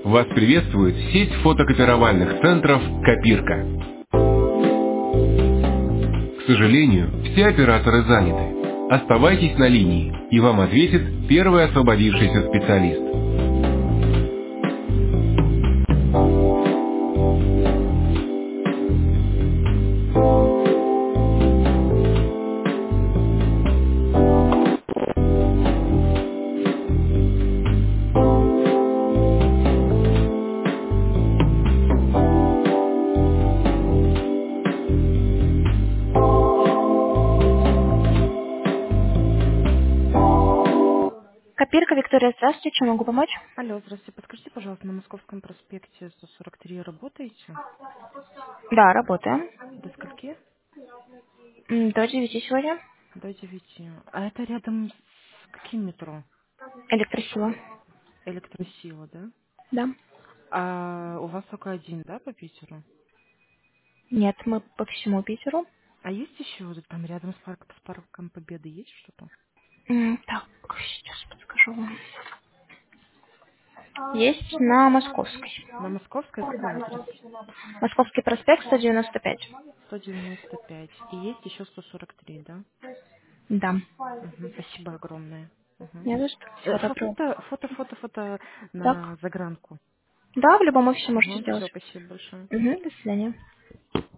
Вас приветствует сеть фотокопировальных центров «Копирка». К сожалению, все операторы заняты. Оставайтесь на линии, и вам ответит первый освободившийся специалист. Копирка, Виктория, здравствуйте, чем могу помочь? Алло, здравствуйте. Подскажите, пожалуйста, на Московском проспекте 143 работаете? Да, работаем. До скольки? До 9 сегодня. До 9. А это рядом с каким метро? Электросила. Электросила, да? Да. А у вас только один, да, по Питеру? Нет, мы по всему Питеру. А есть еще вот там рядом с парком Победы есть что-то? Так, сейчас подскажу вам. Есть на Московской. На Московской какой адрес? Московский проспект 195. 195. И есть еще 143, да? Да. Мгм, спасибо огромное. Мгм. Не за что. Всего доброго. Фото Так. на загранку. Да, в любом офисе можете Все, сделать. спасибо большое. До свидания.